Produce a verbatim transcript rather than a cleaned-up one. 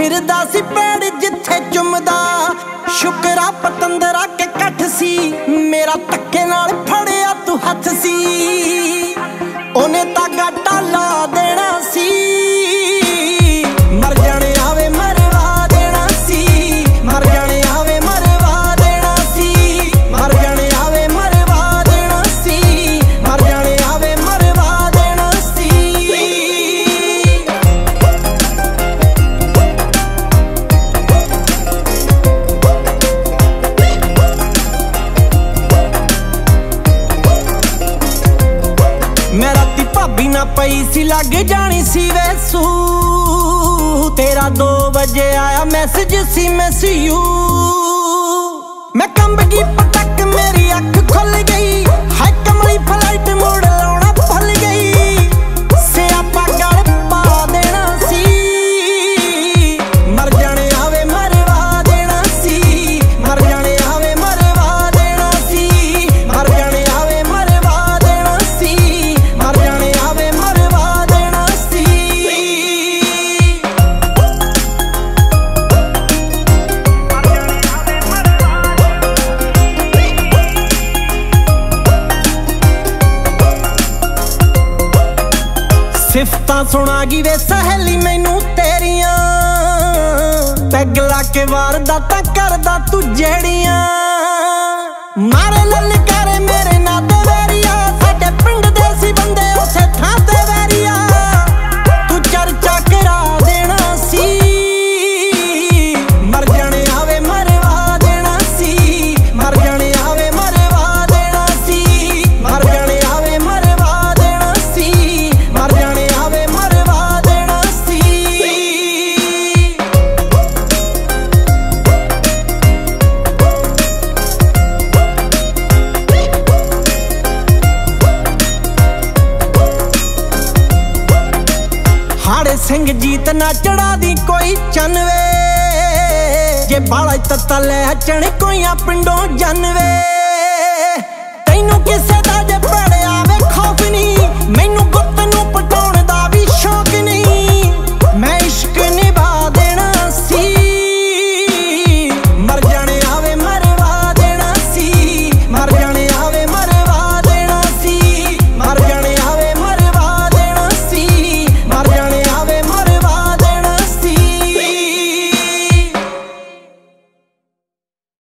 फिरदा सी पेड़ जिथे चुमदा शुकरा पतंदरा के कठ सी मेरा धक्के नाल फड़िया तू हथ सी ओने तागा टाला देना सी मर जाने आवे मरवा देना सी मर जाने आवे मरवा देना सी मर जाने आवे मरवा देना सी मर जाने आवे मरवा देना सी। मैं राती भाभी ना पई सी लग जानी सी वैसू तेरा दो बजे आया मैसेज सी मिस यू मैं कंब गई पटक मेरी अख खुल गई हाय कमली फ्लाइट मोड़ लाउणा भुल गई सियापा गल पा देना सी मर जाने आवे मरवा देना सी मर जाने आवे मरवा देना सी मर जाने आवे मरवा देना सी मर जाने आवे मरवा देना सी। सिफतां सुनागी वे सहेली मैनू तेरियां पैग ला के वारदातां करदा तू जेड़ियां मारे ललकारे मेरे नाते वैरिया साडे पिंड दे सी बंदे उसे थां ते वैरिया तू चर्चा करा देना सी मर जाने आवे मरवा देना सी मर जाने आवे मरवा देना सी मर जाने आवे मरवा देना सी मर जाने आवे मरवा देना सी। हाड़े सिंह जीत ना चढ़ा दी कोई चनवे जे बाला तत्ता लै चण कोई पिंडों जनवे तैनू किसे दा